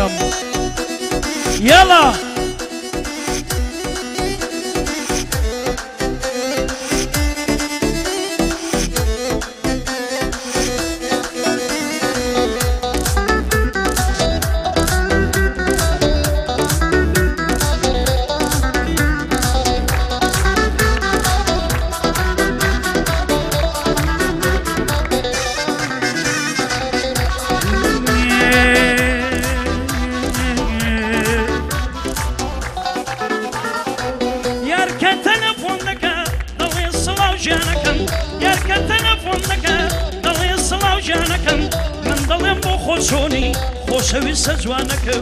بکەم یاڵا من دڵێم بۆ خۆشۆنی خۆشەویستە جوانەکەم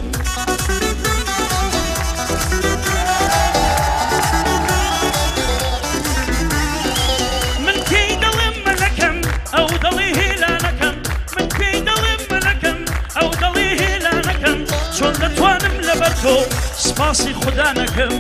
من پێی دەڵێم مەلەکەم ئەو دەڵێ هێلانەکەم من پێی دەڵێم مەلەکەم ئەو دەڵێ هێلانەکەم چۆن دەتوانم لەبەر تۆ سپاسی خوددا نەکەم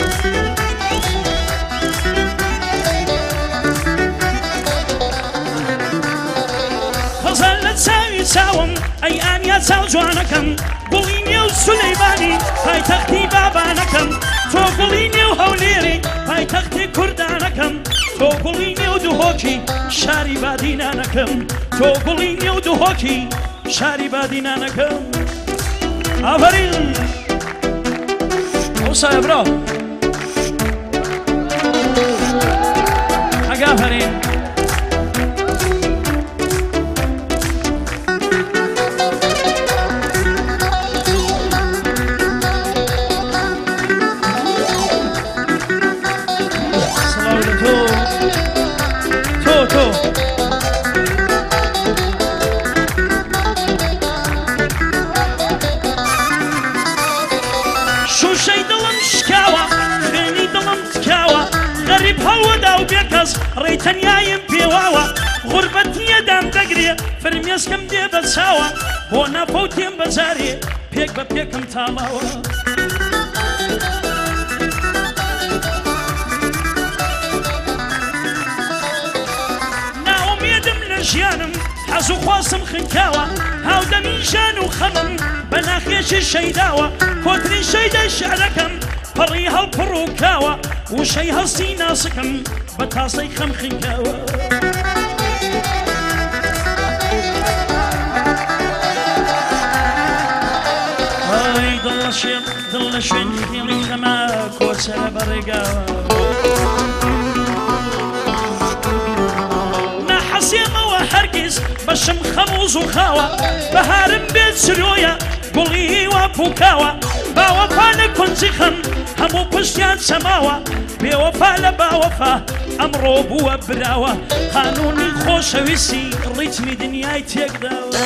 چاوم ئەی ئانیا چاو جوانەکەم گوڵی نێو سولەیمانی پایتەختی بابانەکەم تۆ گوڵی نێو هەولێری پایتەختی کوردانەکەم تۆ گوڵی نێو دوهۆکی شاری بادینانەکەم تۆ گوڵی نێو دوهۆکی شاری بادینانەکەم ئافەرین ئەوسایە برۆ ئەگافەرین شوشەی دڵم شکاوە خوێنی دڵم تکاوە غەریب هەڵوەدا و بێکەس ڕێی تەنیایم پێواوە غوربەتیە دام دەگرێ فرمێسکەم دێ بە چاوە بۆ ناپەوتێم بەجارێ پێک بە پێکم تاڵاوە ناومێدم لە ژیانم حەز و خواستم خنکاوە هاودەمی ژان و خەمم بە ناخێشی شەیداوە کۆتری شەیدای شعرەکەم پەڕی هەڵپڕ و کاوە وشەی هەستی ناسکم بە تاسەی خەم خنکاوە ئەی دڵ لە شوێنی خێڵی خەمە کۆچەرە بەڕێگاوە ناحەسێمەوە هەرگیز بەشم خەموز و خاوە بەهارم بێت سرۆیە گوڵی هیوا پوکاوە باوەفا لە کونجی خەم هەموو پشتیان چەماوە بێوەفا لە باوەفا ئەمڕۆ بووە براوە قانونی خۆشەویستی ڕیتمی دنیای تێکداوە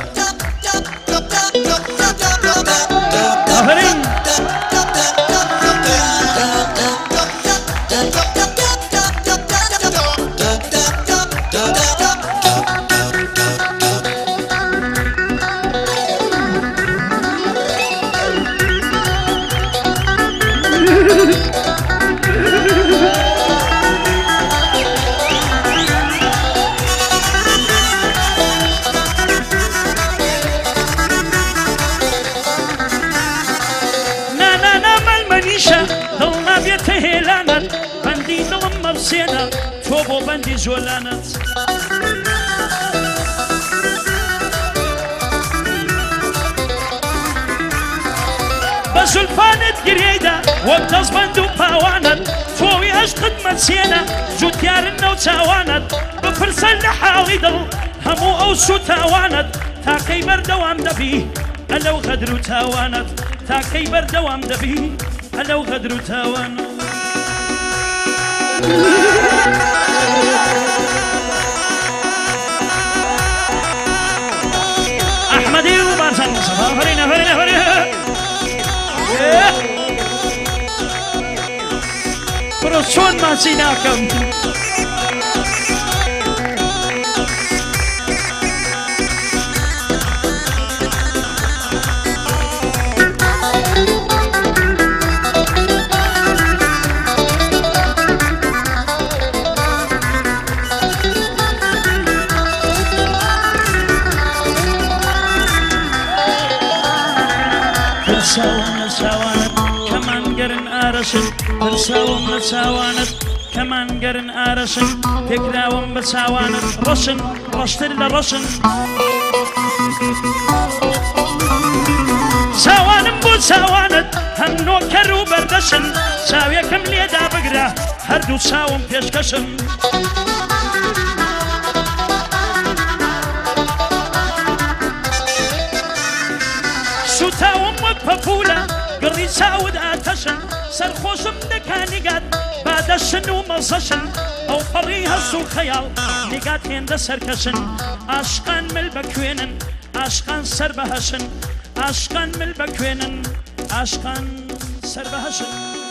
ئافەرین دڵ نابێتە هێلانت بەندی دڵم مەبسێنە تۆ بۆ بەندی جۆلانت بە زولفانت گرێیدا وەک دەستبەند و پاوانت تۆوی هەشتت مەچێنە جوتیارن نەو چاوانت بپرسە لە حاڵی دڵ هەموو ئەو سوتاوانت تاکەی بەردەوام دەبی ئەلەو غەدر و تاوانت تاکەی بەردەوام دەبی ئەلەو غەدر و تاوانت ئەحمەدی و بارزان مصەفا ئەفەرین ئەفەرین ئەفەرین بڕۆ چۆن ماچی ناکەم ترساوم لچاوانت کەمان گەرن ئارەشن ترساوم لەچاوانت کەمان گەرن ئارەشن تێکراوم بە چاوانت ڕەشن ڕەشتر لە ڕەشن چاوانم بۆ چاوانت هەم نۆکەر و بەردەشن چاوێکم لێدا بگرە هەردوو چاوم پێشکەشن سوتاوم وەک پەپولە گڕی چاود ئاتەشن سەرخۆشم دەکا نیگات بادەشن و مەزەشن ئەو پەڕی هەست و خەیاڵ نیگات هێندە سەرکەشن عاشقان مل بەکوێنن عاشقان سەر بەهەشن عاشقان مل بەکوێنن عاشقان سەر بەهەشن